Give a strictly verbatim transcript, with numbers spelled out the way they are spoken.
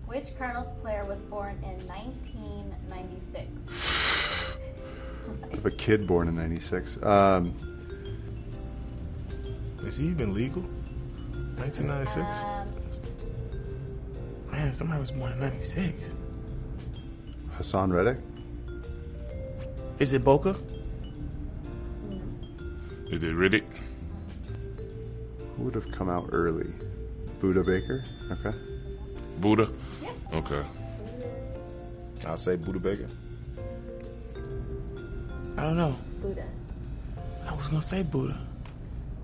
Which Cardinals player was born in nineteen ninety-six? I have a kid born in ninety-six. Um, Is he even legal? nineteen ninety-six? Um, Man, somebody was born in ninety-six. Hassan Reddick? Is it Boca? Is it Riddick? Who would have come out early? Buda Baker? Okay. Buddha? Yeah. Okay. I'll say Buda Baker. I don't know. Buddha. I was gonna say Buddha.